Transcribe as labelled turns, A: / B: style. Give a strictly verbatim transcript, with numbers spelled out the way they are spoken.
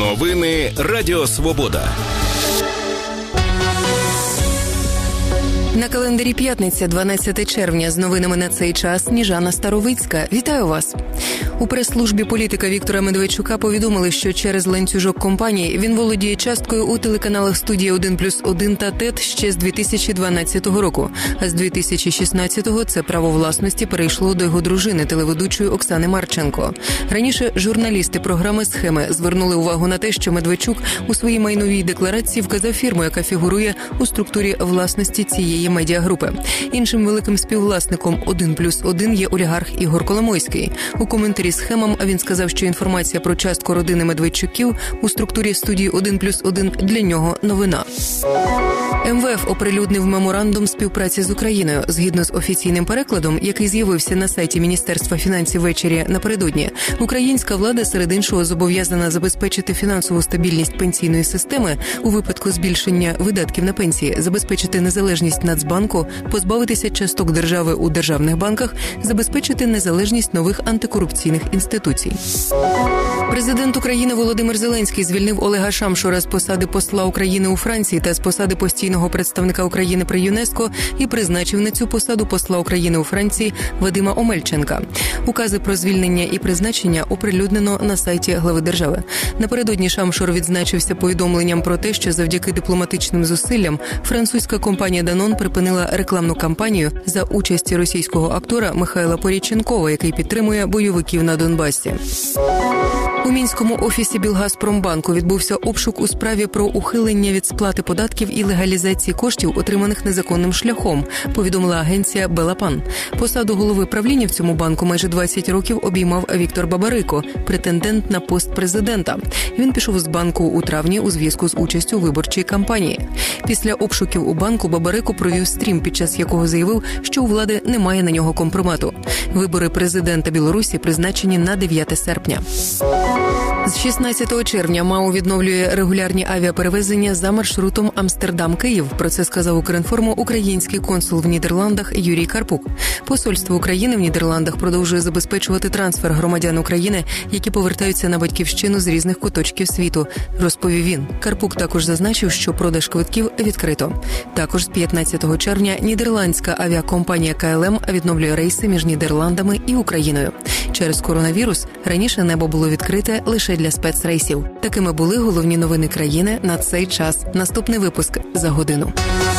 A: Новини Радіо Свобода.
B: На календарі п'ятниця, дванадцяте червня. З новинами на цей час Сніжана Старовицька. Вітаю вас. У прес-службі політика Віктора Медведчука повідомили, що через ланцюжок компаній він володіє часткою у телеканалах «Студія один плюс один» та «ТЕТ» ще з дві тисячі дванадцятого року. А з дві тисячі шістнадцятого це право власності перейшло до його дружини, телеведучої Оксани Марченко. Раніше журналісти програми «Схеми» звернули увагу на те, що Медведчук у своїй майновій декларації вказав фірму, яка фігурує у структурі власності цієї медіагрупи. Іншим великим співвласником один плюс один є олігарх Ігор Коломойський. У коментарі «Схемам» він сказав, що інформація про частку родини Медведчуків у структурі «Студії один плюс один» для нього новина. ем ве еф оприлюднив меморандум співпраці з Україною. Згідно з офіційним перекладом, який з'явився на сайті Міністерства фінансів ввечері напередодні, українська влада серед іншого зобов'язана забезпечити фінансову стабільність пенсійної системи у випадку збільшення видатків на пенсії, забезпечити незалежність Нацбанку, позбавитися часток держави у державних банках, забезпечити незалежність нових антикорупційних інституцій. Президент України Володимир Зеленський звільнив Олега Шамшура з посади посла України у Франції та з посади постійного представника України при ЮНЕСКО і призначив на цю посаду посла України у Франції Вадима Омельченка. Укази про звільнення і призначення оприлюднено на сайті глави держави. Напередодні Шамшур відзначився повідомленням про те, що завдяки дипломатичним зусиллям французька компанія «Данон» припинила рекламну кампанію за участі російського актора Михайла Поріченкова, який підтримує бойовиків на Донбасі. У Мінському офісі Білгазпромбанку відбувся обшук у справі про ухилення від сплати податків і легалізації коштів, отриманих незаконним шляхом, повідомила агенція «Белапан». Посаду голови правління в цьому банку майже двадцять років обіймав Віктор Бабарико, претендент на пост президента. Він пішов з банку у травні у зв'язку з участю у виборчій кампанії. Після обшуків у банку Бабарико провів стрім, під час якого заявив, що у влади немає на нього компромату. Вибори президента Білорусі призначені на дев'яте серпня. З шістнадцятого червня МАУ відновлює регулярні авіаперевезення за маршрутом Амстердам-Київ. Про це сказав Укрінформу український консул в Нідерландах Юрій Карпук. Посольство України в Нідерландах продовжує забезпечувати трансфер громадян України, які повертаються на батьківщину з різних куточків світу, розповів він. Карпук також зазначив, що продаж квитків відкрито. Також з п'ятнадцятого червня нідерландська авіакомпанія ка ел ем відновлює рейси між Нідерландами і Україною. Через коронавірус раніше небо було відкрите лише для спецрейсів. Такими були головні новини країни на цей час. Наступний випуск за годину.